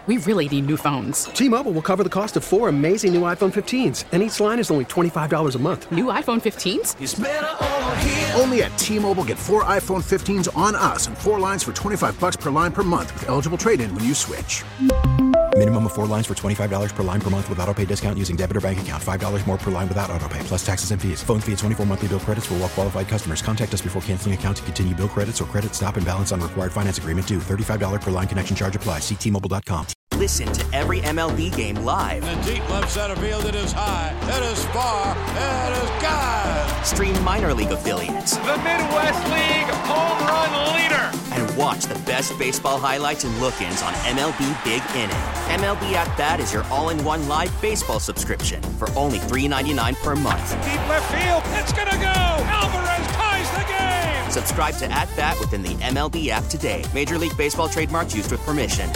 We really need new phones. T-Mobile will cover the cost of 4 amazing new iPhone 15s, and each line is only $25 a month. New iPhone 15s? It's better over here. Only at T-Mobile, get 4 iPhone 15s on us and 4 lines for $25 per line per month with eligible trade-in when you switch. Minimum of 4 lines for $25 per line per month with autopay discount using debit or bank account. $5 more per line without autopay, plus taxes and fees. Phone fee at 24 monthly bill credits for well-qualified customers. Contact us before canceling account to continue bill credits or credit stop and balance on required finance agreement due. $35 per line connection charge applies. See T-Mobile.com. Listen to every MLB game live. In the deep left center field, it is high, it is far, it is gone. Stream minor league affiliates. The Midwest League home run leader. And watch the best baseball highlights and look-ins on MLB Big Inning. MLB At Bat is your all-in-one live baseball subscription for only $3.99 per month. Deep left field, it's gonna go. Alvarez ties the game. Subscribe to At Bat within the MLB app today. Major League Baseball trademarks used with permission.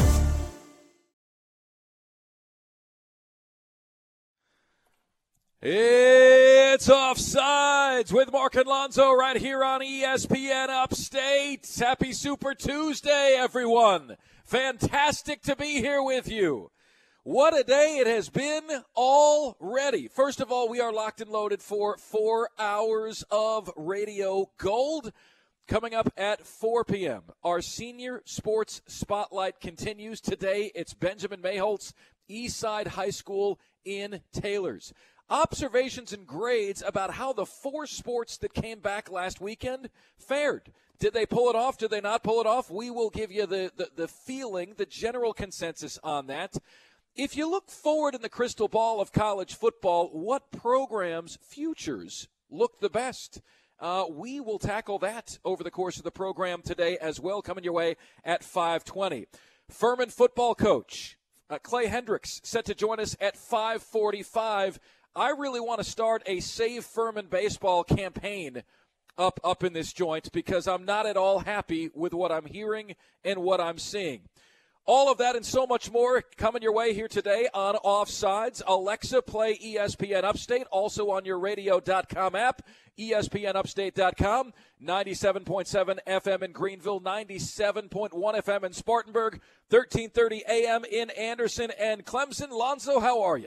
It's Offsides with Mark and Lonzo right here on ESPN Upstate. Happy Super Tuesday, everyone. Fantastic to be here with you. What a day it has been already. First of all, we are locked and loaded for 4 hours of radio gold. Coming up at 4 p.m., our Senior Sports Spotlight continues. Today, it's Benjamin Mayholtz, Eastside High School in Taylors. Observations and grades about how the 4 sports that came back last weekend fared. Did they pull it off? Did they not pull it off? We will give you the feeling, the general consensus on that. If you look forward in the crystal ball of college football, what programs' futures look the best? We will tackle that over the course of the program today as well, coming your way at 5:20. Furman football coach Clay Hendricks set to join us at 5:45. I really want to start a Save Furman baseball campaign up in this joint because I'm not at all happy with what I'm hearing and what I'm seeing. All of that and so much more coming your way here today on Offsides. Alexa, play ESPN Upstate, also on your radio.com app, ESPNUpstate.com, 97.7 FM in Greenville, 97.1 FM in Spartanburg, 1330 AM in Anderson and Clemson. Lonzo, how are you?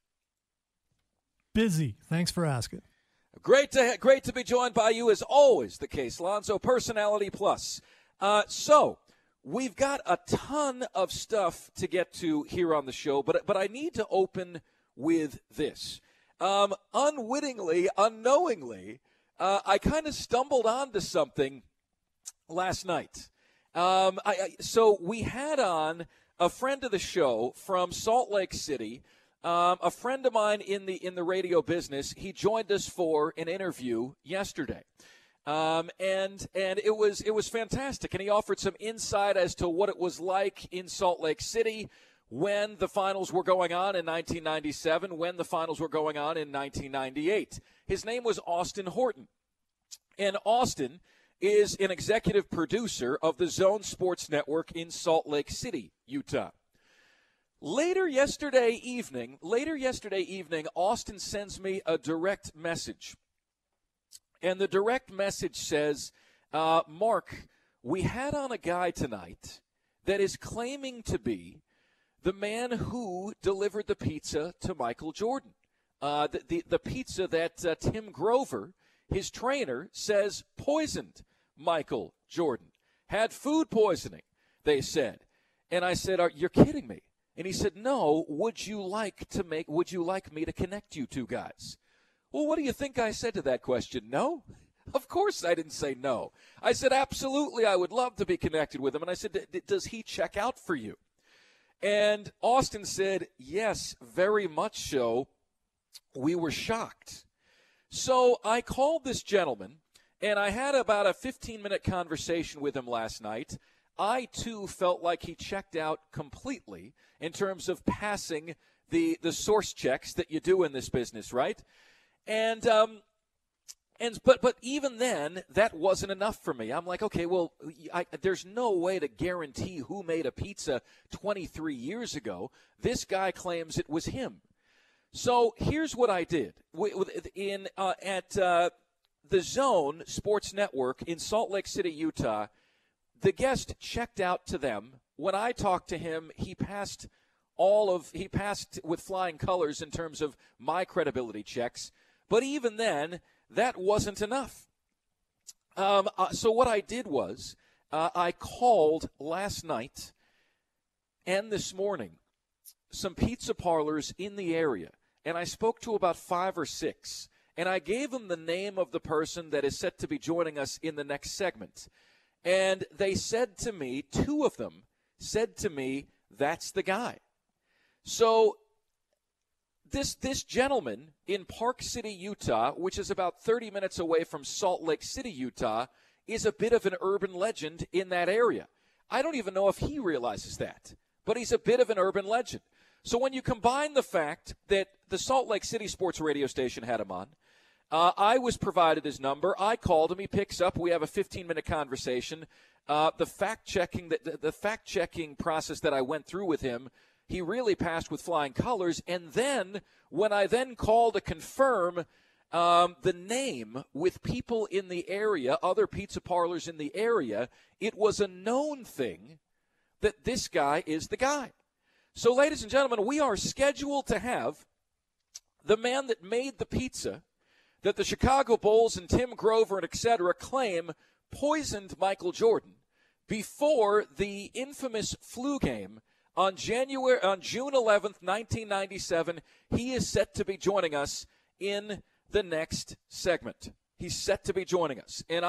Busy. Thanks for asking. Great to be joined by you, as always the case, Lonzo, Personality Plus. So we've got a ton of stuff to get to here on the show, but I need to open with this. Unwittingly, unknowingly, I kind of stumbled onto something last night. So we had on a friend of the show from Salt Lake City. A friend of mine in the radio business, he joined us for an interview yesterday, and it was fantastic. And he offered some insight as to what it was like in Salt Lake City when the finals were going on in 1997, when the finals were going on in 1998. His name was Austin Horton, and Austin is an executive producer of the Zone Sports Network in Salt Lake City, Utah. Later yesterday evening, Austin sends me a direct message. And the direct message says, Mark, we had on a guy tonight that is claiming to be the man who delivered the pizza to Michael Jordan. The pizza that Tim Grover, his trainer, says poisoned Michael Jordan. Had food poisoning, they said. And I said, you're kidding me. And he said, no, would you like me to connect you two guys? Well, what do you think I said to that question? No? Of course I didn't say no. I said, absolutely, I would love to be connected with him. And I said, does he check out for you? And Austin said, yes, very much so. We were shocked. So I called this gentleman, and I had about a 15-minute conversation with him last night. I, too, felt like he checked out completely in terms of passing the source checks that you do in this business, right? But even then, that wasn't enough for me. I'm like, okay, well, there's no way to guarantee who made a pizza 23 years ago. This guy claims it was him. So here's what I did. At the Zone Sports Network in Salt Lake City, Utah, the guest checked out to them when I talked to him, he passed with flying colors in terms of my credibility checks. But even then, that wasn't enough. So what I did was I called last night and this morning some pizza parlors in the area, and I spoke to about 5 or 6, and I gave them the name of the person that is set to be joining us in the next segment. And they said to me, 2 of them said to me, that's the guy. So this gentleman in Park City, Utah, which is about 30 minutes away from Salt Lake City, Utah, is a bit of an urban legend in that area. I don't even know if he realizes that, but he's a bit of an urban legend. So when you combine the fact that the Salt Lake City sports radio station had him on, I was provided his number. I called him. He picks up. We have a 15-minute conversation. The fact-checking process that I went through with him, he really passed with flying colors. And then when I then called to confirm the name with people in the area, other pizza parlors in the area, it was a known thing that this guy is the guy. So, ladies and gentlemen, we are scheduled to have the man that made the pizza that the Chicago Bulls and Tim Grover and et cetera claim poisoned Michael Jordan before the infamous flu game on June 11th, 1997. He is set to be joining us in the next segment. He's set to be joining us, and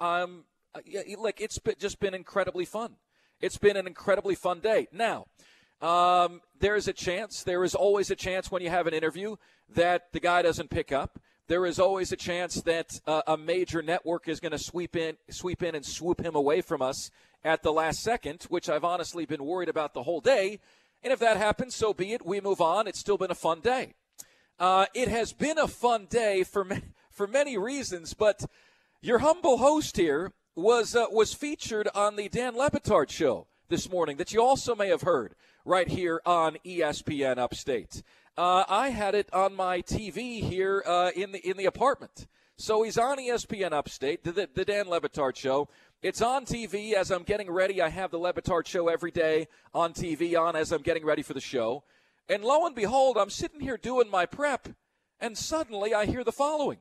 it's just been incredibly fun. It's been an incredibly fun day. Now, there is always a chance when you have an interview that the guy doesn't pick up. There is always a chance that a major network is going to sweep in and swoop him away from us at the last second, which I've honestly been worried about the whole day. And if that happens, so be it. We move on. It's still been a fun day. It has been a fun day for many reasons, but your humble host here was featured on the Dan Le Batard show this morning that you also may have heard right here on ESPN Upstate. I had it on my TV here in the apartment. So he's on ESPN Upstate, the Dan Le Batard show. It's on TV as I'm getting ready. I have the Le Batard show every day on TV on as I'm getting ready for the show. And lo and behold, I'm sitting here doing my prep, and suddenly I hear the following.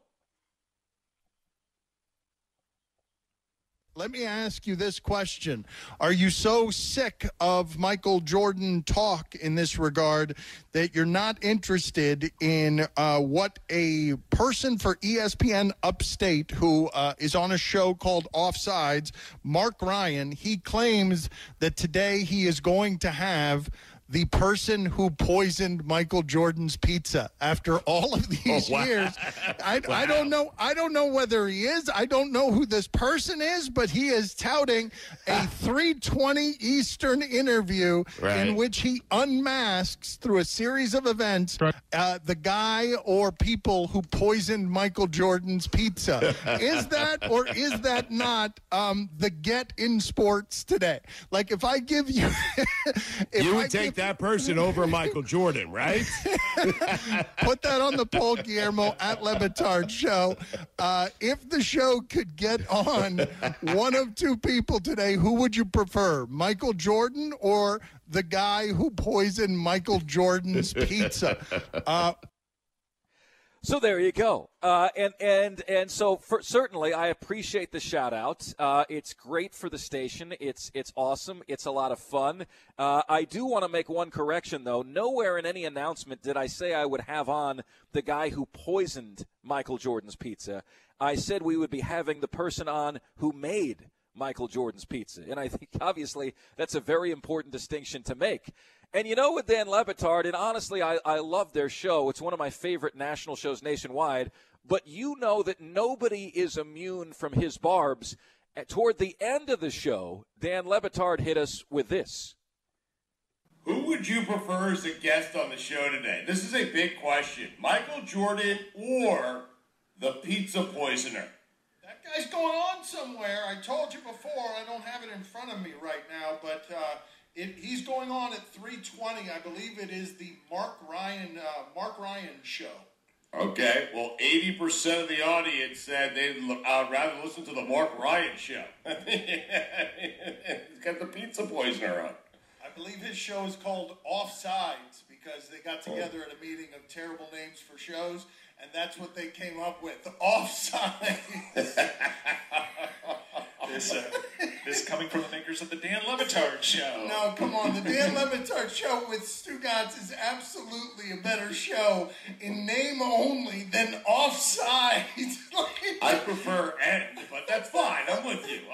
Let me ask you this question. Are you so sick of Michael Jordan talk in this regard that you're not interested in what a person for ESPN Upstate who is on a show called Offsides, Mark Ryan, he claims that today he is going to have the person who poisoned Michael Jordan's pizza after all of these years. I don't know. I don't know whether he is. I don't know who this person is, but he is touting a 3:20 Eastern interview in which he unmasks through a series of events the guy or people who poisoned Michael Jordan's pizza. Is that or is that not the get in sports today? Like if I give you, you would take that person over Michael Jordan, right? Put that on the poll, Guillermo, at Le Batard Show. If the show could get on one of two people today, who would you prefer, Michael Jordan or the guy who poisoned Michael Jordan's pizza? So there you go. And so certainly I appreciate the shout out. It's great for the station. It's awesome. It's a lot of fun. I do want to make one correction though. Nowhere in any announcement did I say I would have on the guy who poisoned Michael Jordan's pizza. I said we would be having the person on who made Michael Jordan's pizza. And I think obviously that's a very important distinction to make. And you know, with Dan Le Batard, and honestly, I love their show. It's one of my favorite national shows nationwide. But you know that nobody is immune from his barbs. Toward the end of the show, Dan Le Batard hit us with this. Who would you prefer as a guest on the show today? This is a big question. Michael Jordan or the pizza poisoner? That guy's going on somewhere. I told you before, I don't have it in front of me right now, but he's going on at 3:20. I believe it is the Mark Ryan show. Okay, well, 80% of the audience said they'd rather listen to the Mark Ryan show. He's got the pizza poisoner on. believe his show is called Offsides because they got together at a meeting of terrible names for shows, and that's what they came up with, Offsides. This coming from the makers of the Dan Le Batard Show. No, come on. The Dan Le Batard Show with Stugotz is absolutely a better show in name only than Offsides. I prefer End, but that's fine. I'm with you.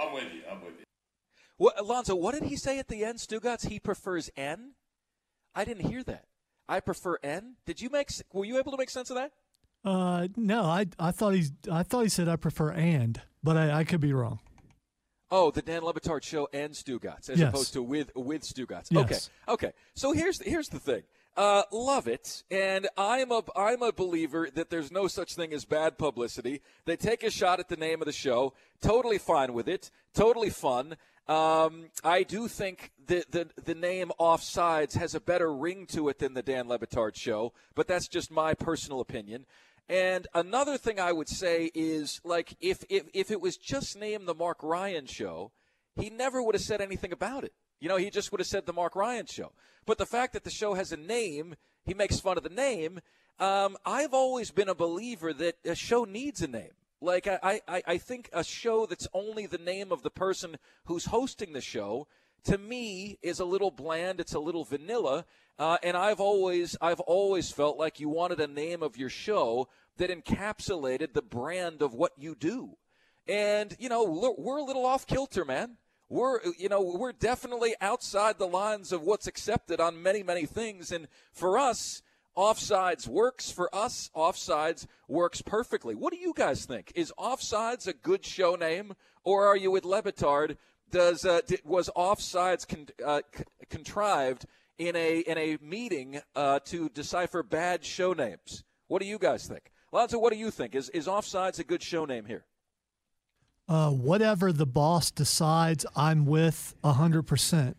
What, Alonzo, what did he say at the end, Stugotz? He prefers N? I didn't hear that. I prefer N? Were you able to make sense of that? No, I thought he said I prefer and, but I could be wrong. Oh, the Dan Le Batard Show and Stugotz, as opposed to with Stugotz. Yes. Okay. So here's the thing. Love it, and I'm a believer that there's no such thing as bad publicity. They take a shot at the name of the show. Totally fine with it. Totally fun. I do think the name Offsides has a better ring to it than the Dan Le Batard Show, but that's just my personal opinion. And another thing I would say is, like, if it was just named the Mark Ryan Show, he never would have said anything about it. He just would have said the Mark Ryan Show. But the fact that the show has a name, he makes fun of the name. I've always been a believer that a show needs a name. Like, I think a show that's only the name of the person who's hosting the show, to me, is a little bland. It's a little vanilla. And I've always felt like you wanted a name of your show that encapsulated the brand of what you do. And, we're a little off kilter, man. We're definitely outside the lines of what's accepted on many, many things. And for us, Offsides works. For us, Offsides works perfectly. What do you guys think? Is Offsides a good show name, or are you with Le Batard? Was Offsides contrived in a meeting to decipher bad show names? What do you guys think? Lonzo, what do you think? Is Offsides a good show name here? Whatever the boss decides, I'm with 100%.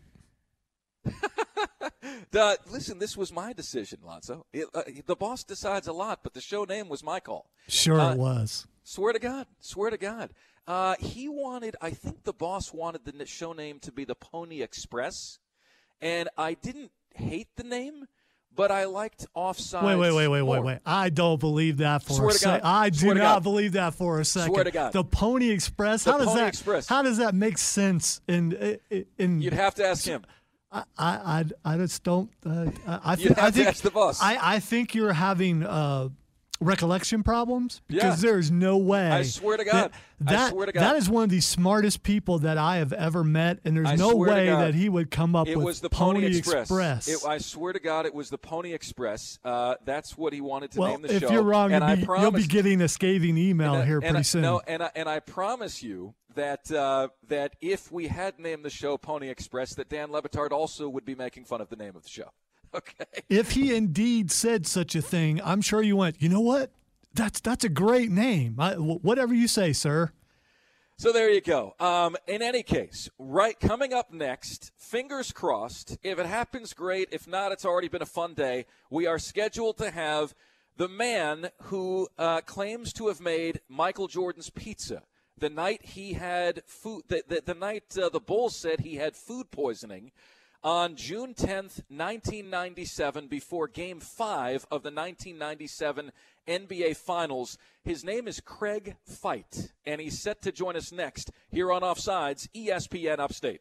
Listen, this was my decision, Lonzo. The boss decides a lot, but the show name was my call. Sure it was. Swear to God. I think the boss wanted the show name to be the Pony Express, and I didn't hate the name, but I liked Offsides. Wait. I don't believe that for a second. I do not believe that for a second. Swear to God. The Pony Express? How does that make sense? You'd have to ask him. I just don't. I think ask the boss. I think you're having recollection problems because there's no way. I swear to God. That is one of the smartest people that I have ever met, and there's no way that he would come up with was the Pony Express. I swear to God, it was the Pony Express. That's what he wanted to name the show. If you're wrong, you'll be getting a scathing email here pretty soon. No, and I promise you that if we had named the show Pony Express, that Dan Le Batard also would be making fun of the name of the show. Okay. If he indeed said such a thing, I'm sure you went, you know what? That's a great name. Whatever you say, sir. So there you go. In any case, coming up next, fingers crossed. If it happens, great. If not, it's already been a fun day. We are scheduled to have the man who claims to have made Michael Jordan's pizza the night he had food. The night the Bulls said he had food poisoning. On June 10th, 1997, before Game 5 of the 1997 NBA Finals. His name is Craig Fite, and he's set to join us next here on Offsides, ESPN Upstate.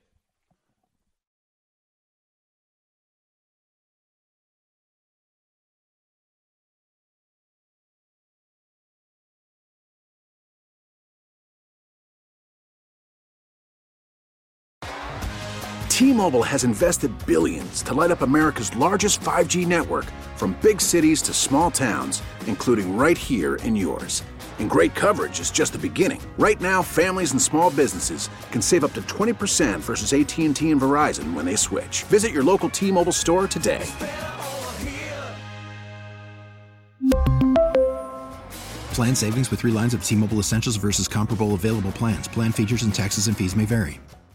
T-Mobile has invested billions to light up America's largest 5G network, from big cities to small towns, including right here in yours. And great coverage is just the beginning. Right now, families and small businesses can save up to 20% versus AT&T and Verizon when they switch. Visit your local T-Mobile store today. Plan savings with 3 lines of T-Mobile Essentials versus comparable available plans. Plan features and taxes and fees may vary.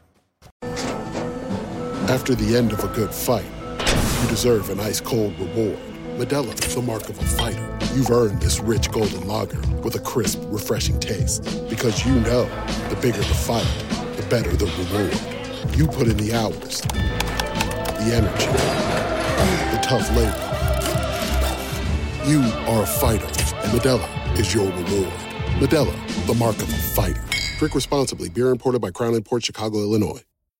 After the end of a good fight, you deserve an ice-cold reward. Modelo is the mark of a fighter. You've earned this rich golden lager with a crisp, refreshing taste. Because you know, the bigger the fight, the better the reward. You put in the hours, the the energy, the tough labor. You are a fighter, and Modelo is your reward. Modelo, the mark of a fighter. Drink responsibly. Beer imported by Crown Imports, Chicago, Illinois.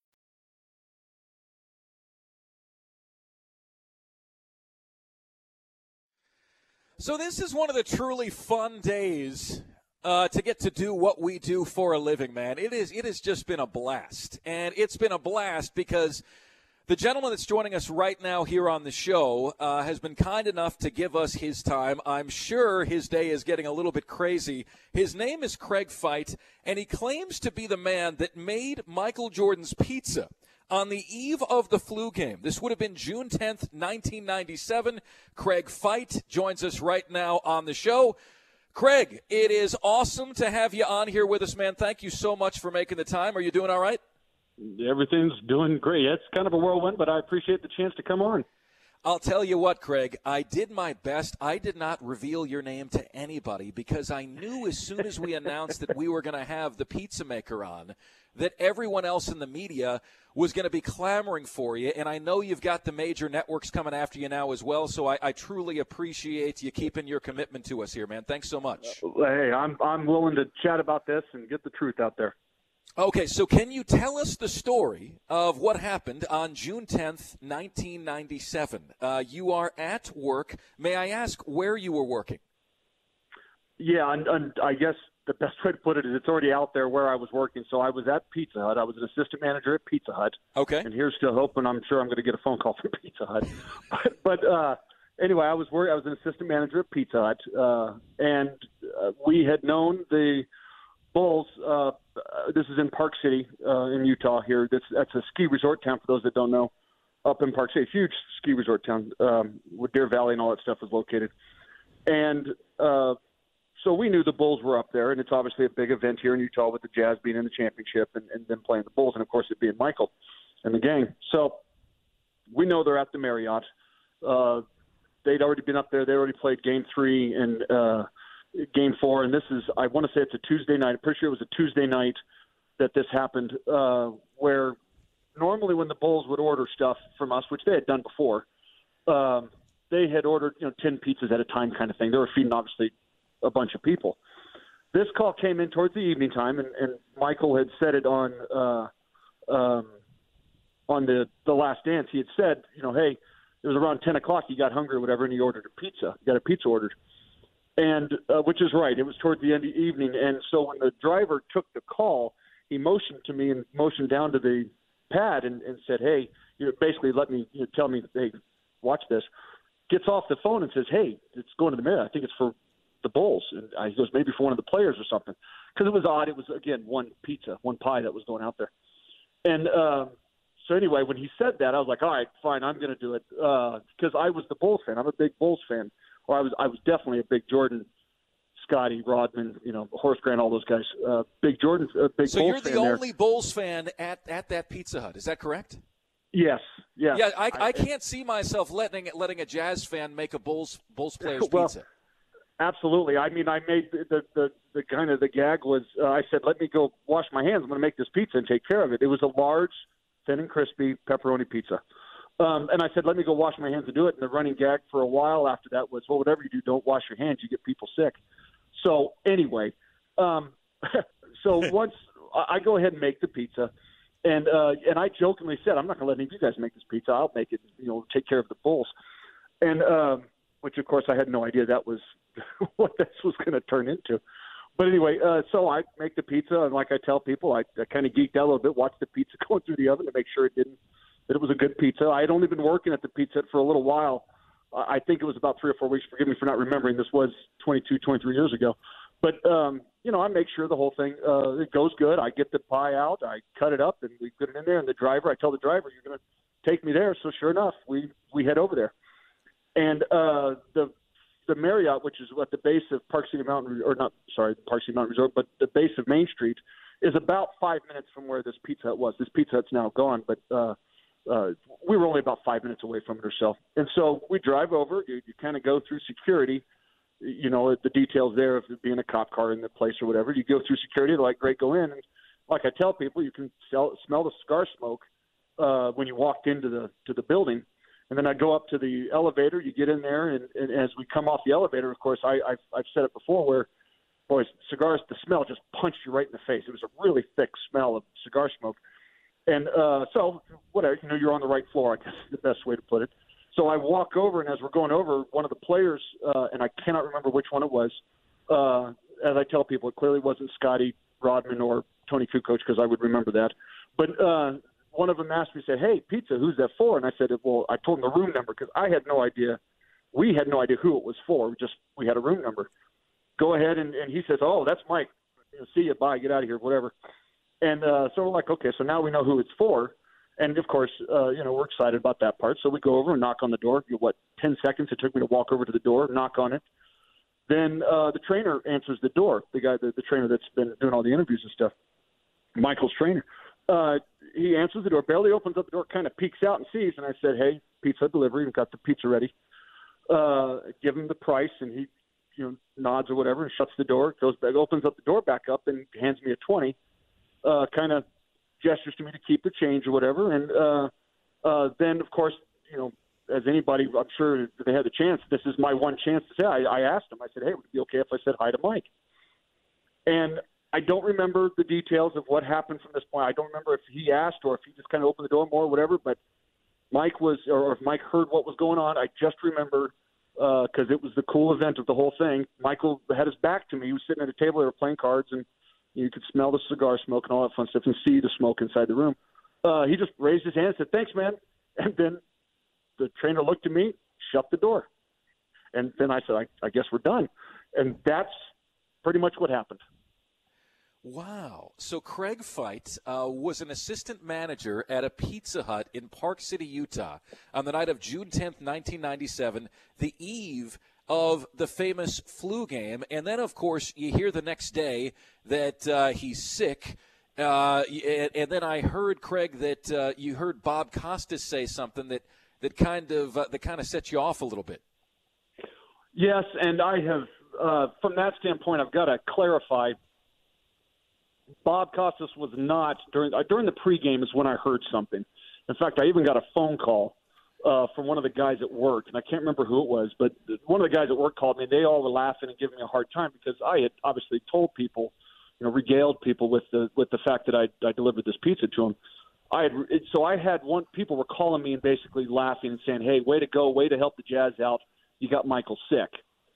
So this is one of the truly fun days to get to do what we do for a living, man. It has just been a blast. And it's been a blast because the gentleman that's joining us right now here on the show has been kind enough to give us his time. I'm sure his day is getting a little bit crazy. His name is Craig Fite, and he claims to be the man that made Michael Jordan's pizza on the eve of the flu game. This would have been June 10th, 1997. Craig Fite joins us right now on the show. Craig, it is awesome to have you on here with us, man. Thank you so much for making the time. Are you doing all right? Everything's doing great. It's kind of a whirlwind, but I appreciate the chance to come on. I'll tell you what, Craig, I did my best. I did not reveal your name to anybody because I knew as soon as we announced that we were going to have the pizza maker on that everyone else in the media was going to be clamoring for you. And I know you've got the major networks coming after you now as well, so I truly appreciate you keeping your commitment to us here, man. Thanks so much. Hey, I'm willing to chat about this and get the truth out there. Okay, so can you tell us the story of what happened on June 10th, 1997? You are at work. May I ask where you were working? Yeah, and I guess the best way to put it is it's already out there where I was working. So I was at Pizza Hut. I was an assistant manager at Pizza Hut. Okay. And here's to hoping I'm sure I'm going to get a phone call from Pizza Hut. but anyway, I was an assistant manager at Pizza Hut, and we had known the Bulls. This is in Park City in Utah here. That's a ski resort town for those that don't know. Up in Park City, huge ski resort town where Deer Valley and all that stuff is located. And so we knew the Bulls were up there, and it's obviously a big event here in Utah with the Jazz being in the championship and them playing the Bulls, and of course it being Michael and the gang. So we know they're at the Marriott. They'd already been up there. They already played Game 3 and Game 4, and this is, I want to say it's a Tuesday night. I'm pretty sure it was a Tuesday night that this happened, where normally when the Bulls would order stuff from us, which they had done before, they had ordered 10 pizzas at a time kind of thing. They were feeding, obviously, a bunch of people. This call came in towards the evening time, and Michael had said it on the Last Dance. He had said, hey, it was around 10 o'clock, you got hungry or whatever, and you ordered a pizza. You got a pizza ordered. And which is right. It was toward the end of the evening. And so when the driver took the call, he motioned to me and motioned down to the pad and said, hey, basically let me tell me, hey, watch this. Gets off the phone and says, hey, it's going to the Marriott. I think it's for the Bulls. And he goes, maybe for one of the players or something. Because it was odd. It was, again, one pizza, one pie that was going out there. And so anyway, when he said that, I was like, all right, fine, I'm going to do it. Because I was the Bulls fan. I'm a big Bulls fan. Or I was definitely a big Jordan, Scotty, Rodman, Horace Grant, all those guys. Big Jordan, big so Bulls fan. So you're the only Bulls fan at that Pizza Hut. Is that correct? Yes. Yeah. Yeah. I can't see myself letting a Jazz fan make a Bulls player's pizza. Absolutely. I mean, I made the kind of the gag was I said, let me go wash my hands. I'm going to make this pizza and take care of it. It was a large, thin and crispy pepperoni pizza. And I said, let me go wash my hands and do it. And the running gag for a while after that was, well, whatever you do, don't wash your hands. You get people sick. So anyway, so once I go ahead and make the pizza, and I jokingly said, I'm not going to let any of you guys make this pizza. I'll make it, take care of the Bulls. And which, of course, I had no idea that was what this was going to turn into. But anyway, so I make the pizza, and like I tell people, I kind of geeked out a little bit, watched the pizza going through the oven to make sure that it was a good pizza. I had only been working at the Pizza Hut for a little while. I think it was about 3 or 4 weeks. Forgive me for not remembering. This was 22, 23 years ago. But, I make sure the whole thing, it goes good. I get the pie out. I cut it up, and we put it in there. And I tell the driver, you're going to take me there. So sure enough, we head over there. And the Marriott, which is at the base of Park City Mountain, Park City Mountain Resort, but the base of Main Street is about 5 minutes from where this Pizza Hut was. This Pizza Hut's now gone, but we were only about 5 minutes away from it or so. And so we drive over. You kind of go through security, the details there of it being a cop car in the place or whatever. You go through security. They're like, great, go in. And like I tell people, you can smell the cigar smoke when you walked into the building. And then I go up to the elevator. You get in there, and as we come off the elevator, of course, I've said it before where, boys, cigars, the smell just punched you right in the face. It was a really thick smell of cigar smoke. And so, whatever, you're on the right floor, I guess is the best way to put it. So I walk over, and as we're going over, one of the players, and I cannot remember which one it was, as I tell people, it clearly wasn't Scotty Rodman or Tony Kukoc, because I would remember that. But one of them asked me, said, "Hey, pizza, who's that for?" And I said, well, I told him the room number because I had no idea. We had no idea who it was for. We had a room number. Go ahead, and he says, "Oh, that's Mike. See you. Bye. Get out of here. Whatever." And so we're like, okay, so now we know who it's for. And, of course, we're excited about that part. So we go over and knock on the door. 10 seconds it took me to walk over to the door, knock on it. Then the trainer answers the door, the guy, the trainer that's been doing all the interviews and stuff, Michael's trainer. He answers the door, barely opens up the door, kind of peeks out and sees. And I said, "Hey, pizza delivery. We've got the pizza ready." Give him the price, and he nods or whatever and shuts the door, goes back, opens up the door back up and hands me a 20, kind of gestures to me to keep the change or whatever. And then, of course, as anybody, I'm sure if they had the chance, this is my one chance to say, I asked him, I said, "Hey, would it be okay if I said hi to Mike?" And I don't remember the details of what happened from this point. I don't remember if he asked or if he just kind of opened the door more or whatever, but Mike was, or if Mike heard what was going on. I just remember, because it was the cool event of the whole thing, Michael had his back to me. He was sitting at a table, they were playing cards, and you could smell the cigar smoke and all that fun stuff and see the smoke inside the room. He just raised his hand and said, "Thanks, man." And then the trainer looked at me, shut the door. And then I said, I guess we're done. And that's pretty much what happened. Wow. So Craig Fite was an assistant manager at a Pizza Hut in Park City, Utah on the night of June 10th, 1997, the eve of the famous flu game. And then, of course, you hear the next day that he's sick. And then I heard, Craig, that you heard Bob Costas say something that kind of set you off a little bit. Yes, and I have, from that standpoint, I've got to clarify. Bob Costas was not during the pregame is when I heard something. In fact, I even got a phone call from one of the guys at work, and I can't remember who it was, but one of the guys at work called me. They all were laughing and giving me a hard time because I had obviously told people, regaled people with the fact that I delivered this pizza to them. People were calling me and basically laughing and saying, "Hey, way to go, way to help the Jazz out. You got Michael sick."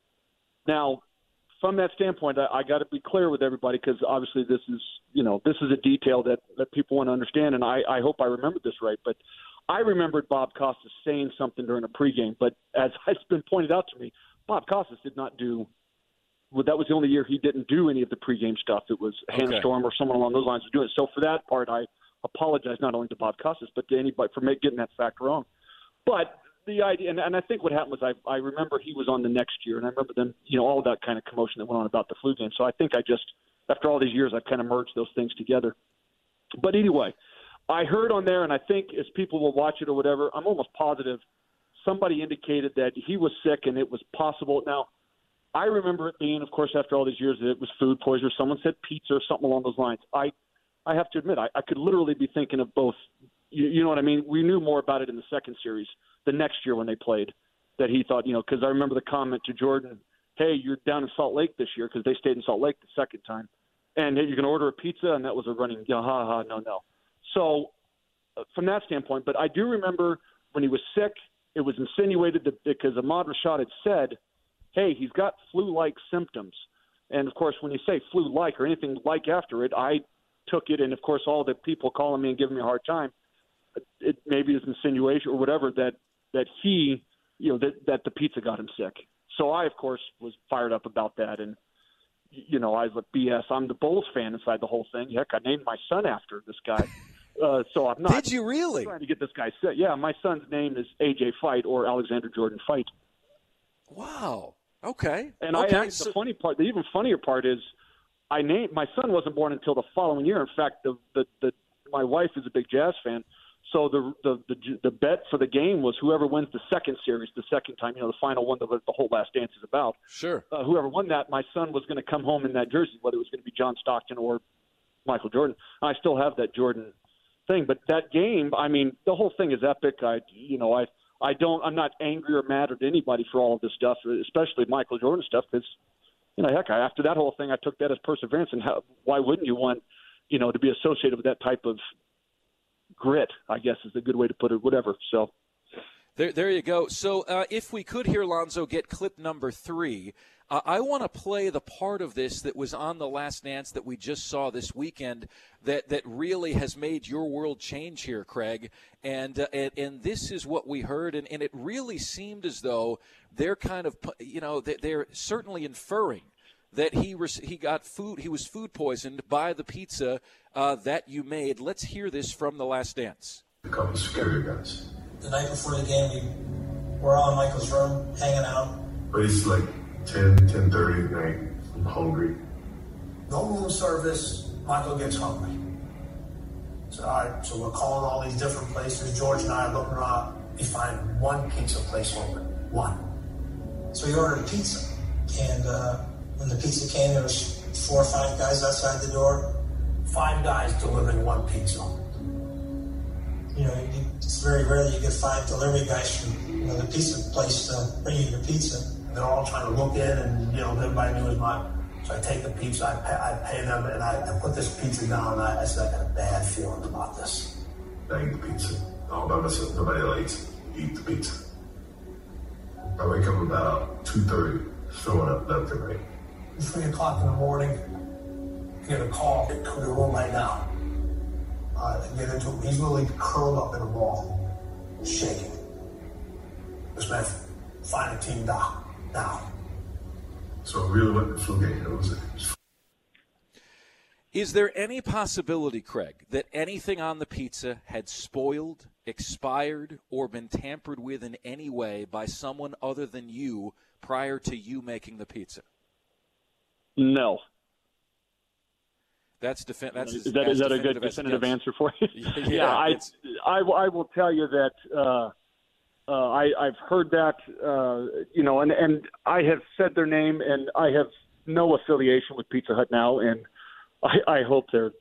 Now, from that standpoint, I got to be clear with everybody because obviously this is a detail that people want to understand, and I hope I remembered this right. But I remembered Bob Costas saying something during a pregame, but as has been pointed out to me, Bob Costas did not do – that was the only year he didn't do any of the pregame stuff. It was Hanstorm or someone along those lines was doing it. So for that part, I apologize not only to Bob Costas but to anybody for getting that fact wrong. But the idea, and I think what happened was I remember he was on the next year, and I remember them, all that kind of commotion that went on about the flu game. So I think after all these years, I've kind of merged those things together. But anyway, I heard on there, and I think as people will watch it or whatever, I'm almost positive somebody indicated that he was sick and it was possible. Now, I remember it being, of course, after all these years, that it was food poisoning. Someone said pizza or something along those lines. I have to admit, I could literally be thinking of both. You know what I mean? We knew more about it in the second series, the next year when they played, that he thought, because I remember the comment to Jordan, "Hey, you're down in Salt Lake this year," because they stayed in Salt Lake the second time, and hey, you're going to order a pizza, and that was a running, no. So from that standpoint, but I do remember when he was sick, it was insinuated that because Ahmad Rashad had said, "Hey, he's got flu-like symptoms," and of course, when you say flu-like or anything like after it, I took it, and of course, all the people calling me and giving me a hard time, it maybe is insinuation or whatever that he, that the pizza got him sick. So I, of course, was fired up about that, and I was like, BS. I'm the Bulls fan inside the whole thing. Heck, I named my son after this guy. So I'm not. Did you really? Trying to get this guy sick. Yeah, my son's name is AJ Fite or Alexander Jordan Fite. Wow. Okay. And so the funny part, the even funnier part is, my son wasn't born until the following year. In fact, my wife is a big Jazz fan. So the bet for the game was whoever wins the second series, the second time, the final one that the whole Last Dance is about. Sure. Whoever won that, my son was going to come home in that jersey, whether it was going to be John Stockton or Michael Jordan. I still have that Jordan thing. But that game, I mean, the whole thing is epic. I'm not angry or mad at anybody for all of this stuff, especially Michael Jordan stuff, because, after that whole thing, I took that as perseverance. And why wouldn't you want, to be associated with that type of grit, I guess is a good way to put it, whatever. So there you go. So if we could hear Lonzo get clip number 3, I want to play the part of this that was on The Last Dance that we just saw this weekend that really has made your world change here, Craig. And this is what we heard, and it really seemed as though they're kind of, they're certainly inferring that he was food poisoned by the pizza that you made. Let's hear this from The Last Dance. A couple scary guys. The night before the game, we were all in Michael's room, hanging out. But it's like 10:30 at night. I'm hungry. No room service. Michael gets hungry. So, all right, so we're calling all these different places. George and I are looking around. We find one pizza place open. One. So we ordered a pizza. And when the pizza came, there was 4 or 5 guys outside the door. 5 guys delivering one pizza. It's very rare that you get 5 delivery guys from the pizza place to bring you your pizza. They're all trying to look in, and everybody knew his mind. So I take the pizza, I pay them, and I put this pizza down. And I said, I got a bad feeling about this. I eat the pizza all by myself. Nobody likes eat the pizza. I wake up about 2:30, throwing up left and right. 3 o'clock in the morning, get a call to the room right now. Get into him. He's literally curled up in a ball, shaking. This man, find a team doc now. So I really went to the flu game. It was Is there any possibility, Craig, that anything on the pizza had spoiled, expired, or been tampered with in any way by someone other than you prior to you making the pizza? No. Is that a good definitive answer for you? Yeah, I will tell you that I've heard that, and I have said their name, and I have no affiliation with Pizza Hut now, and I hope they're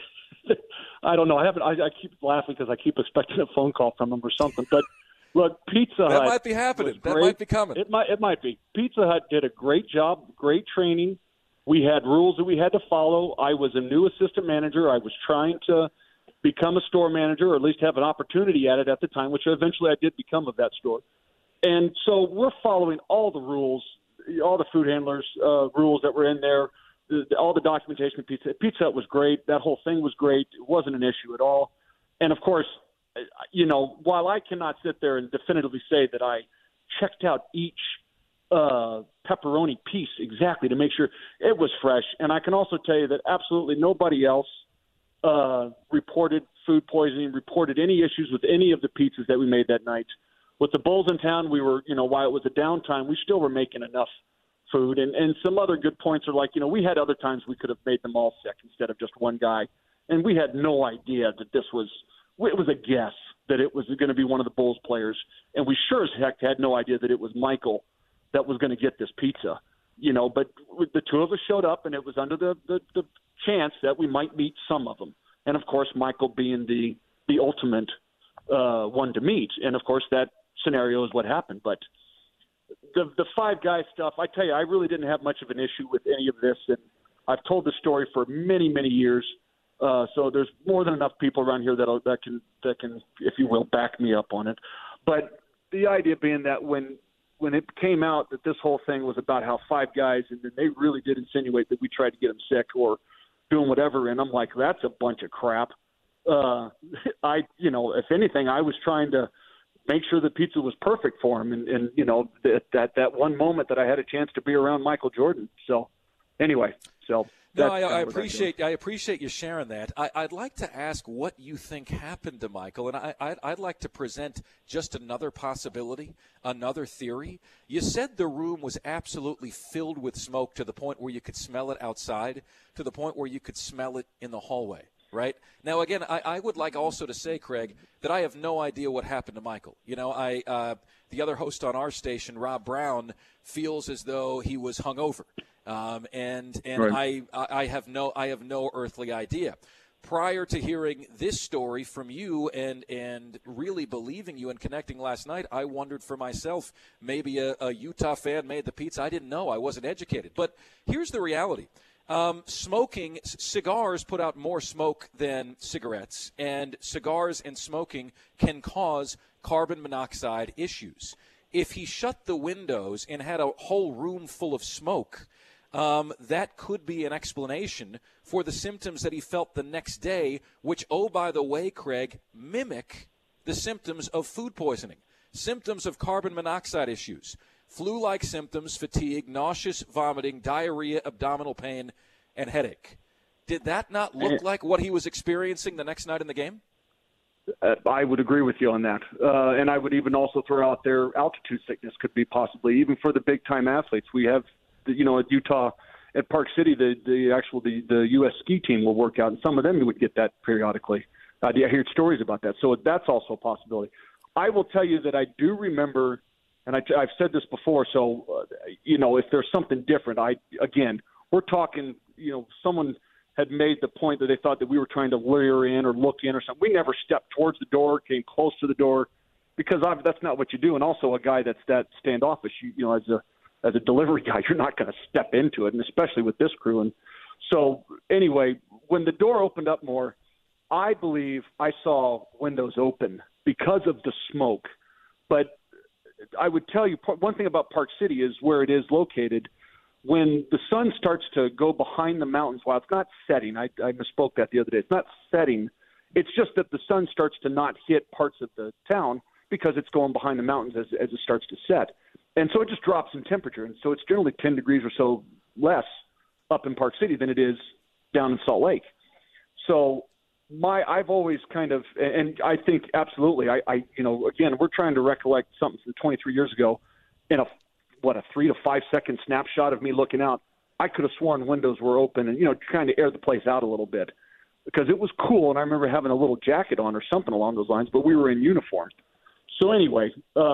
– I don't know. I keep laughing because I keep expecting a phone call from them or something. But, look, Pizza Hut – that might be happening. That might be coming. It might be. Pizza Hut did a great job, great training. We had rules that we had to follow. I was a new assistant manager. I was trying to become a store manager, or at least have an opportunity at it at the time, which eventually I did become of that store. And so we're following all the rules, all the food handlers' rules that were in there, all the documentation of Pizza Hut was great. That whole thing was great. It wasn't an issue at all. And, of course, while I cannot sit there and definitively say that I checked out each pepperoni piece exactly to make sure it was fresh. And I can also tell you that absolutely nobody else reported food poisoning, reported any issues with any of the pizzas that we made that night. With the Bulls in town, we were, while it was a downtime, we still were making enough food. And some other good points are like, we had other times we could have made them all sick instead of just one guy. And we had no idea that it was a guess that it was going to be one of the Bulls players. And we sure as heck had no idea that it was Michael that was going to get this pizza, but the two of us showed up, and it was under the chance that we might meet some of them. And, of course, Michael being the ultimate one to meet. And, of course, that scenario is what happened. But the 5 guy stuff, I tell you, I really didn't have much of an issue with any of this. And I've told the story for many, many years. So there's more than enough people around here that can, if you will, back me up on it. But the idea being that when it came out that this whole thing was about how 5 guys, and then they really did insinuate that we tried to get them sick or doing whatever, and I'm like, that's a bunch of crap. If anything, I was trying to make sure the pizza was perfect for him, and that one moment that I had a chance to be around Michael Jordan. So, anyway, No, I appreciate you sharing that. I'd like to ask what you think happened to Michael, and I'd like to present just another possibility, another theory. You said the room was absolutely filled with smoke to the point where you could smell it outside, to the point where you could smell it in the hallway, right? Now, again, I would like also to say, Craig, that I have no idea what happened to Michael. The other host on our station, Rob Brown, feels as though he was hungover. And right. I have no earthly idea. prior to hearing this story from you and really believing you and connecting last night, I wondered for myself, maybe a Utah fan made the pizza. I didn't know. I wasn't educated. But here's the reality. Smoking, cigars put out more smoke than cigarettes, and cigars and smoking can cause carbon monoxide issues. If he shut the windows and had a whole room full of smoke, that could be an explanation for the symptoms that he felt the next day, which, oh, by the way, Craig, mimic the symptoms of food poisoning, symptoms of carbon monoxide issues. Flu-like symptoms, fatigue, nauseous vomiting, diarrhea, abdominal pain, and headache. Did that not look like what he was experiencing the next night in the game? I would agree with you on that. And I would even also throw out there altitude sickness could be possibly, even for the big-time athletes. We have, at Utah, at Park City, the U.S. ski team will work out, and some of them would get that periodically. I hear stories about that. So that's also a possibility. I will tell you that I do remember, and I've said this before, so, if there's something different, we're talking, someone had made the point that they thought that we were trying to lure in or look in or something. We never stepped towards the door, came close to the door, because that's not what you do. And also a guy that's that standoffish, as a delivery guy, you're not going to step into it, and especially with this crew. And so anyway, when the door opened up more, I believe I saw windows open because of the smoke. But I would tell you, one thing about Park City is where it is located. When the sun starts to go behind the mountains, while it's not setting, I misspoke that the other day, it's not setting, it's just that the sun starts to not hit parts of the town because it's going behind the mountains as it starts to set. And so it just drops in temperature. And so it's generally 10 degrees or so less up in Park City than it is down in Salt Lake. So I've always kind of, and I think absolutely, again, we're trying to recollect something from 23 years ago in a 3 to 5 second snapshot of me looking out. I could have sworn windows were open and, trying to air the place out a little bit because it was cool. And I remember having a little jacket on or something along those lines, but we were in uniform. So anyway,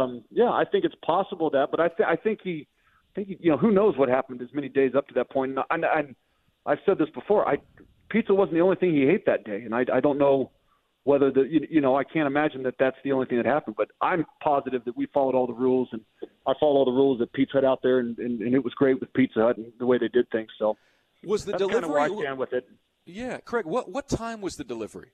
I think it's possible that, but I think he, who knows what happened as many days up to that point. And I've said this before, pizza wasn't the only thing he ate that day. And I don't know whether I can't imagine that that's the only thing that happened, but I'm positive that we followed all the rules, and I followed all the rules at Pizza Hut out there, and it was great with Pizza Hut and the way they did things. So was the that's delivery? Kind of where I stand with it. Yeah, Craig. What time was the delivery?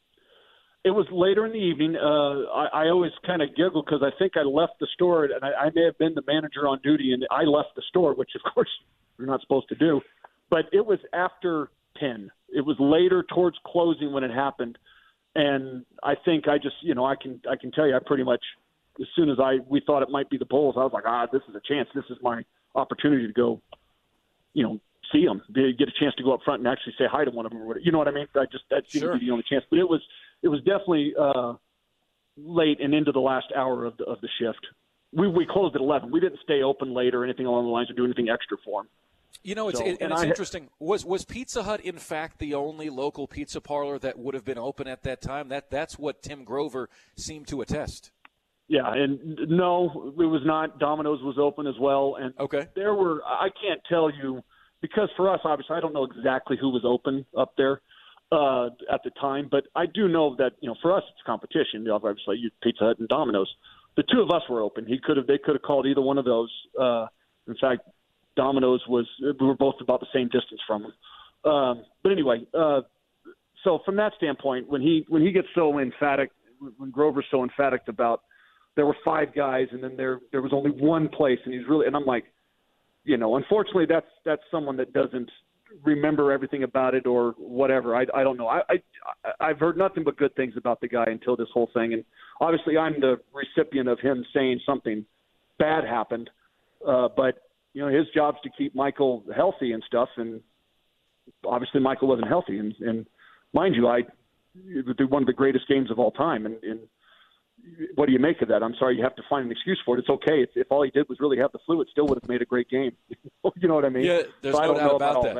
It was later in the evening. I always kind of giggle because I think I left the store, and I may have been the manager on duty, and I left the store, which of course you're not supposed to do. But it was after 10. It was later towards closing when it happened. And I think I just, I can tell you, I pretty much, as soon as we thought it might be the Bulls, I was like, this is a chance. This is my opportunity to go, see them, get a chance to go up front and actually say hi to one of them. You know what I mean? That seemed to be the only chance. But it was definitely late and into the last hour of the shift. We closed at 11. We didn't stay open late or anything along the lines or do anything extra for them. It's interesting. Was Pizza Hut, in fact, the only local pizza parlor that would have been open at that time? That's what Tim Grover seemed to attest. Yeah, and no, it was not. Domino's was open as well. And there were, I can't tell you, because for us, obviously, I don't know exactly who was open up there at the time, but I do know that, for us, it's competition. Obviously, Pizza Hut and Domino's. The two of us were open. They could have called either one of those. In fact, Domino's we were both about the same distance from him. But anyway, so from that standpoint, when he gets so emphatic, when Grover's so emphatic about there were 5 guys and then there was only one place, and I'm like, unfortunately that's someone that doesn't remember everything about it or whatever. I don't know. I've heard nothing but good things about the guy until this whole thing, and obviously I'm the recipient of him saying something bad happened, but his job's to keep Michael healthy and stuff, and obviously Michael wasn't healthy. And mind you, it would be one of the greatest games of all time. And what do you make of that? I'm sorry, you have to find an excuse for it. It's okay. If all he did was really have the flu, it still would have made a great game. You know what I mean? Yeah, there's no doubt about that.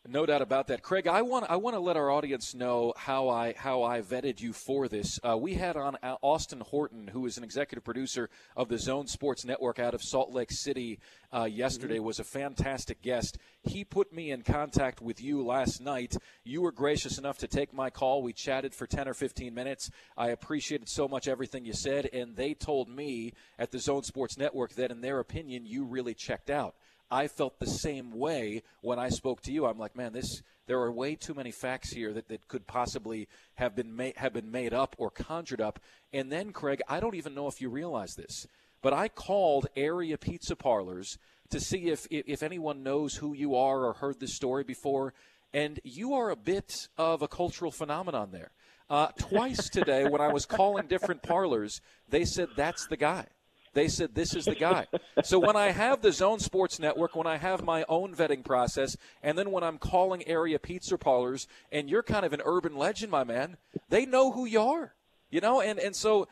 No doubt about that, Craig. I want to let our audience know how I vetted you for this. We had on Austin Horton, who is an executive producer of the Zone Sports Network out of Salt Lake City yesterday. Was a fantastic guest. He put me in contact with you last night. You were gracious enough to take my call. We chatted for 10 or 15 minutes. I appreciated so much everything you said, and they told me at the Zone Sports Network that, in their opinion, you really checked out. I felt the same way when I spoke to you. I'm like, man, there are way too many facts here that could possibly have been made up or conjured up. And then, Craig, I don't even know if you realize this, but I called area pizza parlors to see if anyone knows who you are or heard this story before, and you are a bit of a cultural phenomenon there. Twice today when I was calling different parlors, they said, that's the guy. They said, this is the guy. So when I have the Zone Sports Network, when I have my own vetting process, and then when I'm calling area pizza parlors, and you're kind of an urban legend, my man, they know who you are, and so,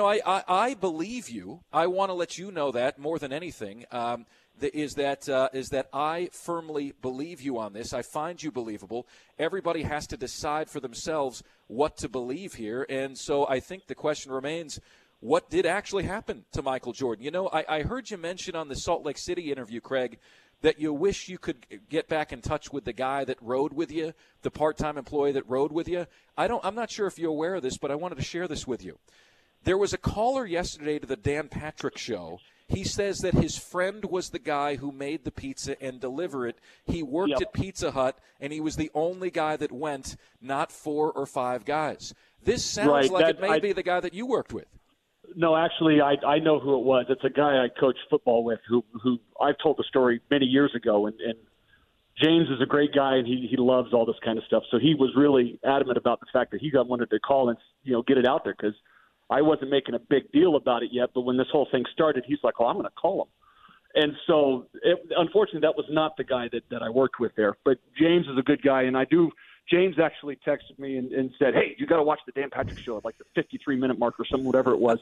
I believe you. I want to let you know that more than anything, is that I firmly believe you on this. I find you believable. Everybody has to decide for themselves what to believe here, and so I think the question remains, what did actually happen to Michael Jordan? I heard you mention on the Salt Lake City interview, Craig, that you wish you could get back in touch with the guy that rode with you, the part-time employee that rode with you. I'm not sure if you're aware of this, but I wanted to share this with you. There was a caller yesterday to the Dan Patrick Show. He says that his friend was the guy who made the pizza and delivered it. He worked at Pizza Hut, and he was the only guy that went, not 4 or 5 guys. This sounds like it may be the guy that you worked with. No, actually, I know who it was. It's a guy I coached football with who I've told the story many years ago. And James is a great guy, and he loves all this kind of stuff. So he was really adamant about the fact that he wanted to call and, get it out there, because I wasn't making a big deal about it yet. But when this whole thing started, he's like, I'm going to call him. And so, unfortunately, that was not the guy that I worked with there. But James is a good guy, and James actually texted me and said, hey, you got to watch the Dan Patrick Show at like the 53-minute mark or something, whatever it was.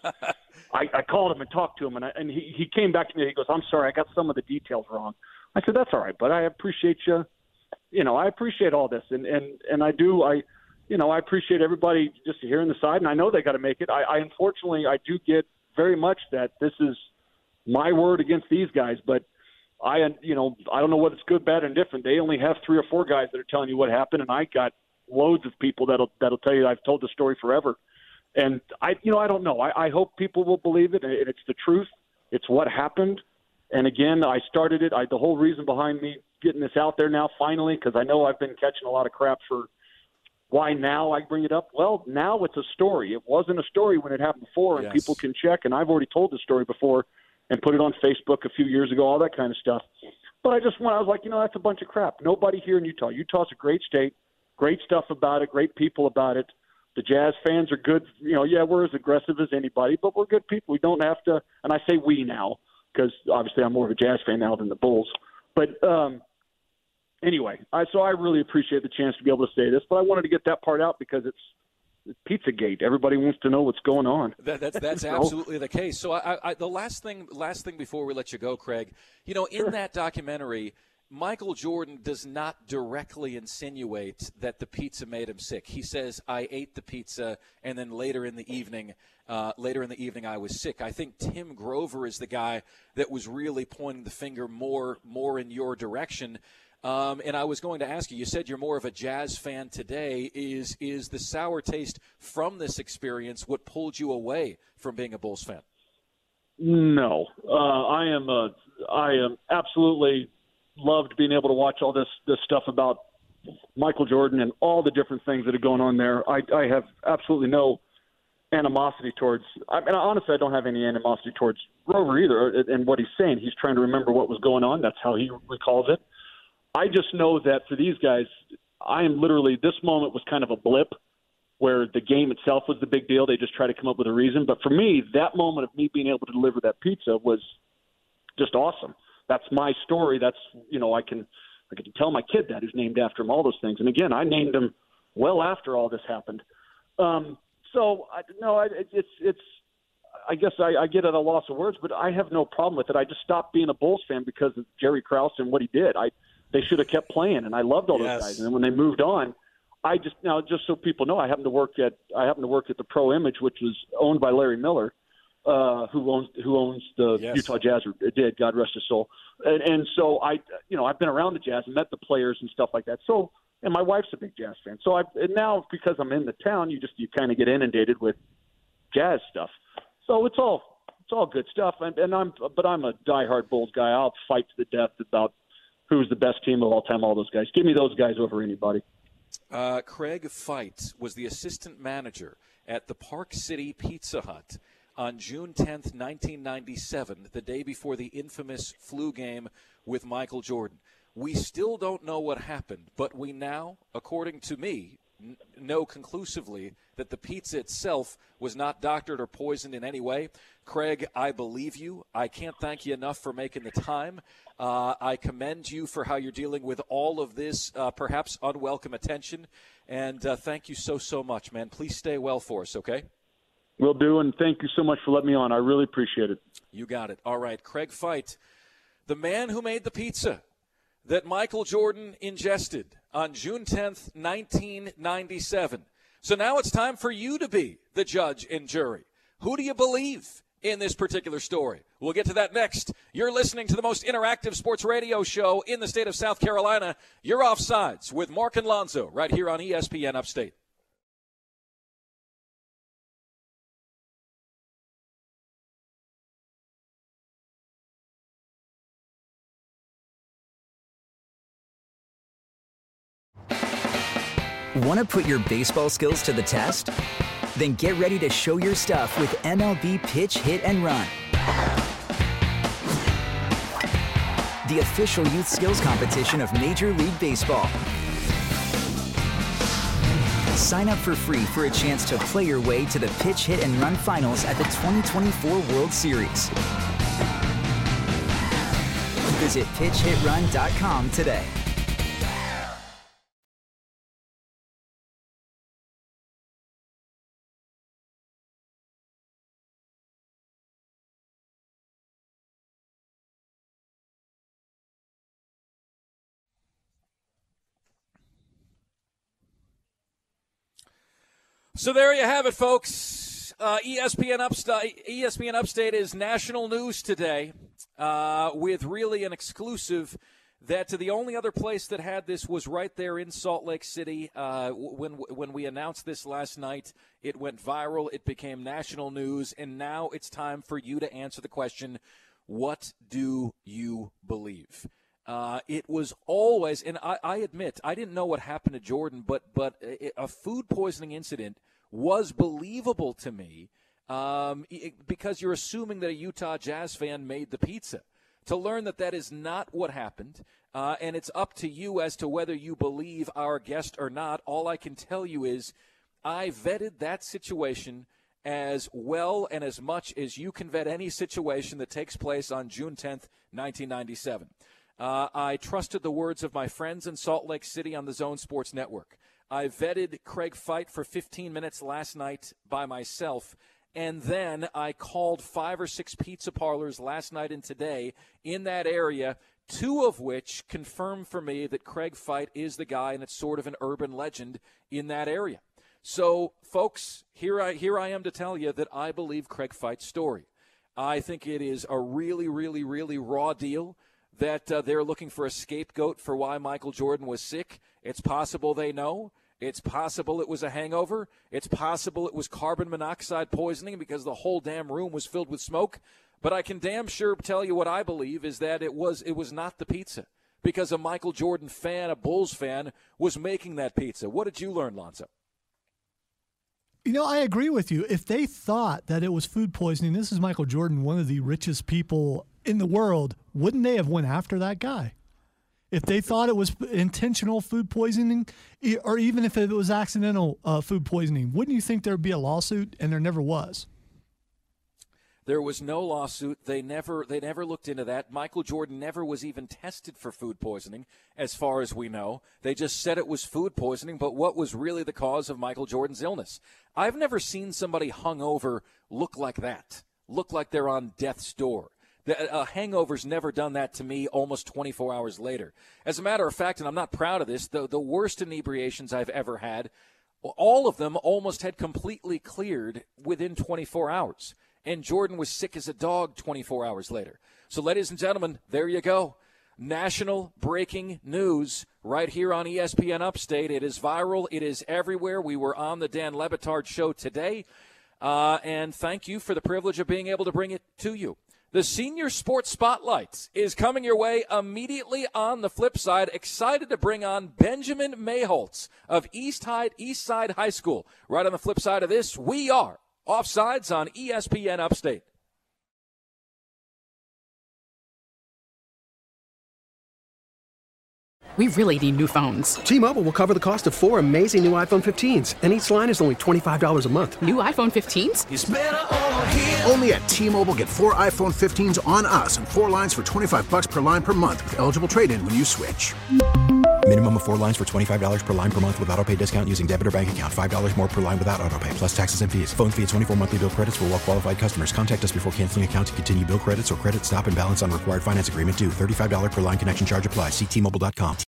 I called him and talked to him, and he came back to me. He goes, I'm sorry, I got some of the details wrong. I said, that's all right, but I appreciate you. I appreciate all this, and I appreciate everybody just hearing the side, and I know they got to make it. Unfortunately, I do get very much that this is my word against these guys, but I don't know what it's good, bad, and different. They only have 3 or 4 guys that are telling you what happened, and I got loads of people that'll tell you I've told the story forever. And I don't know. I hope people will believe it. It's the truth. It's what happened. And again, I started it. The whole reason behind me getting this out there now, finally, because I know I've been catching a lot of crap for why now I bring it up. Well, now it's a story. It wasn't a story when it happened before, and people can check. And I've already told the story before and put it on Facebook a few years ago, all that kind of stuff. But I was like, that's a bunch of crap. Nobody here in Utah. Utah's a great state, great stuff about it, great people about it. The Jazz fans are good. We're as aggressive as anybody, but we're good people. We don't have to, and I say we now because obviously I'm more of a Jazz fan now than the Bulls. But anyway, so I really appreciate the chance to be able to say this, but I wanted to get that part out because it's Pizzagate. Everybody wants to know what's going on. That's absolutely the case. So the last thing before we let you go, Craig, in that documentary, Michael Jordan does not directly insinuate that the pizza made him sick. He says, I ate the pizza, and then later in the evening I was sick. I think Tim Grover is the guy that was really pointing the finger more in your direction. And I was going to ask you said you're more of a Jazz fan today. Is the sour taste from this experience what pulled you away from being a Bulls fan? No. I am absolutely loved being able to watch all this stuff about Michael Jordan and all the different things that are going on there. I have absolutely no animosity towards – honestly, I don't have any animosity towards Grover either and what he's saying. He's trying to remember what was going on. That's how he recalls it. I just know that for these guys, I am literally – this moment was kind of a blip where the game itself was the big deal. They just try to come up with a reason. But for me, that moment of me being able to deliver that pizza was just awesome. That's my story. That's, I can tell my kid that, who's named after him, all those things. And again, I named him well after all this happened. I guess I get at a loss of words, but I have no problem with it. I just stopped being a Bulls fan because of Jerry Krause and what he did. they should have kept playing, and I loved all Yes. those guys. And then when they moved on, just so people know, I happen to work at the Pro Image, which was owned by Larry Miller, who owns the Utah Jazz, or did, God rest his soul. And so I've been around the Jazz and met the players and stuff like that. So, and my wife's a big Jazz fan. So and now because I'm in the town, you kind of get inundated with Jazz stuff. So it's all good stuff. And I'm a diehard Bulls guy. I'll fight to the death about who's the best team of all time. All those guys. Give me those guys over anybody. Craig Fite was the assistant manager at the Park City Pizza Hut on June 10th, 1997, the day before the infamous flu game with Michael Jordan. We still don't know what happened, but we now, according to me, know conclusively that the pizza itself was not doctored or poisoned in any way. Craig, I believe you. I can't thank you enough for making the time. I commend you for how you're dealing with all of this perhaps unwelcome attention. And thank you so much, man. Please stay well for us, okay? Will do, and thank you so much for letting me on. I really appreciate it. You got it. All right, Craig Fite, the man who made the pizza that Michael Jordan ingested on June 10th, 1997. So now it's time for you to be the judge and jury. Who do you believe in this particular story? We'll get to that next. You're listening to the most interactive sports radio show in the state of South Carolina. You're Offsides with Mark and Lonzo right here on ESPN Upstate. Want to put your baseball skills to the test? Then get ready to show your stuff with MLB Pitch, Hit, and Run. The official youth skills competition of Major League Baseball. Sign up for free for a chance to play your way to the Pitch, Hit, and Run finals at the 2024 World Series. Visit pitchhitrun.com today. So there you have it, folks. ESPN Upstate is national news today with really an exclusive that the only other place that had this was right there in Salt Lake City. When we announced this last night, it went viral. It became national news. And now it's time for you to answer the question, what do you believe? It was always, and I admit, I didn't know what happened to Jordan, but a food poisoning incident was believable to me because you're assuming that a Utah Jazz fan made the pizza. To learn that is not what happened, and it's up to you as to whether you believe our guest or not. All I can tell you is I vetted that situation as well and as much as you can vet any situation that takes place on June 10th, 1997. I trusted the words of my friends in Salt Lake City on the Zone Sports Network. I vetted Craig Fite for 15 minutes last night by myself, and then I called 5 or 6 pizza parlors last night and today in that area, 2 of which confirmed for me that Craig Fite is the guy, and it's sort of an urban legend in that area. So, folks, here I am to tell you that I believe Craig Fite's story. I think it is a really, really, really raw deal that they're looking for a scapegoat for why Michael Jordan was sick. It's possible they know. It's possible it was a hangover. It's possible it was carbon monoxide poisoning because the whole damn room was filled with smoke. But I can damn sure tell you what I believe is that it was not the pizza because a Michael Jordan fan, a Bulls fan, was making that pizza. What did you learn, Lonzo? You know, I agree with you. If they thought that it was food poisoning, this is Michael Jordan, one of the richest people in the world, wouldn't they have went after that guy? If they thought it was intentional food poisoning, or even if it was accidental food poisoning, wouldn't you think there would be a lawsuit? And there never was. There was no lawsuit. They never looked into that. Michael Jordan never was even tested for food poisoning, as far as we know. They just said it was food poisoning, but what was really the cause of Michael Jordan's illness? I've never seen somebody hungover look like that, look like they're on death's door. A hangover's never done that to me almost 24 hours later. As a matter of fact, and I'm not proud of this, the worst inebriations I've ever had, all of them almost had completely cleared within 24 hours. And Jordan was sick as a dog 24 hours later. So, ladies and gentlemen, there you go. National breaking news right here on ESPN Upstate. It is viral. It is everywhere. We were on the Dan Le Batard Show today. And thank you for the privilege of being able to bring it to you. The Senior Sports Spotlight is coming your way immediately on the flip side. Excited to bring on Benjamin Mayholtz of East Side High School. Right on the flip side of this, we are Offsides on ESPN Upstate. We really need new phones. T-Mobile will cover the cost of 4 amazing new iPhone 15s, and each line is only $25 a month. New iPhone 15s? It's better over here. Only at T-Mobile, get 4 iPhone 15s on us and 4 lines for $25 per line per month with eligible trade-in when you switch. Minimum of 4 lines for $25 per line per month with autopay discount using debit or bank account. $5 more per line without autopay, plus taxes and fees. Phone fee at 24 monthly bill credits for well-qualified customers. Contact us before canceling account to continue bill credits or credit stop and balance on required finance agreement due. $35 per line connection charge applies. See T-Mobile.com.